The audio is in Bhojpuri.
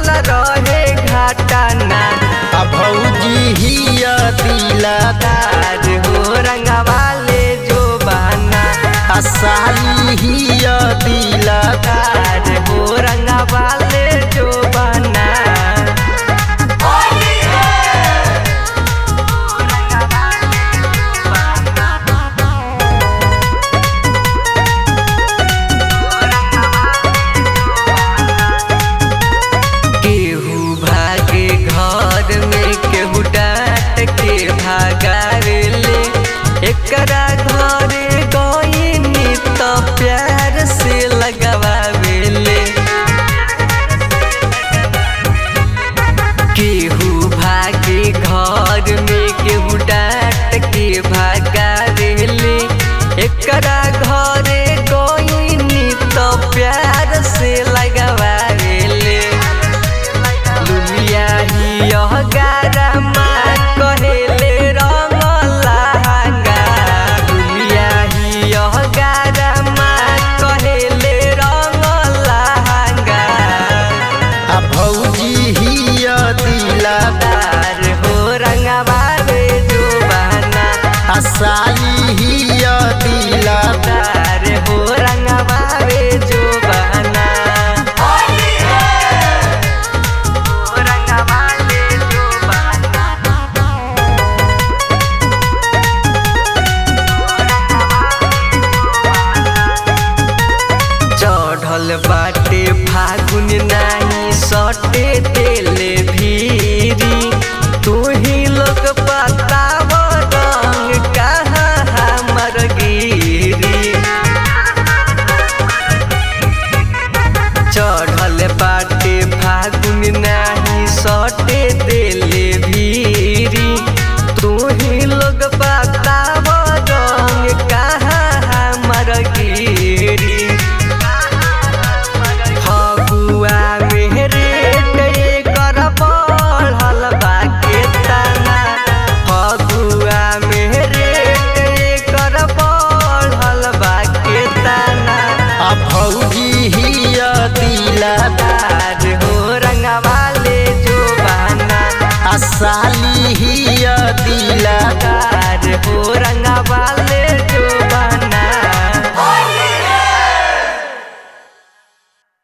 लागल रहे घाटाना। भौजी हिया दिलदार हो रंगवा ले जो बहाना। साली हिया दिलदार हो रंगवा ले जो बहाना। केहू भागे घर में केहू डांट के भागावेले। एकरा घरे गईनी तो प्यार से लगवावेले। केहू भागे घर में केहू डांट के भागावेले। एकरा घरे गईनी तो प्यार से लगवावेले। लुलिया ही यह गारमा कहेले रंग लहंगा। लुलिया ही यह गारमा कहेले रंग लहंगा। भौजी हिया दिलदार हो रंगवा ले जो बहाना। साली हिया दिलदार हो रंगवा ले जो बहाना। चढ़ल बाटे फागुन नाही सटे तेले भीरी। तू ही लोग बताव रंग कहाँ हमर गिरी। चढ़ल बाटे फागुन नाही सटे तेले भीरी। तू ही लोग बताव रंग कहाँ हमर गिरी। फगुआ मेरे कर बढ़ल बा केतना। फगुआ मेरे कर बढ़ल बा केतना। भौजी हिया दिलदार हो रंगवा ले जो बहाना। साली हिया दिलदार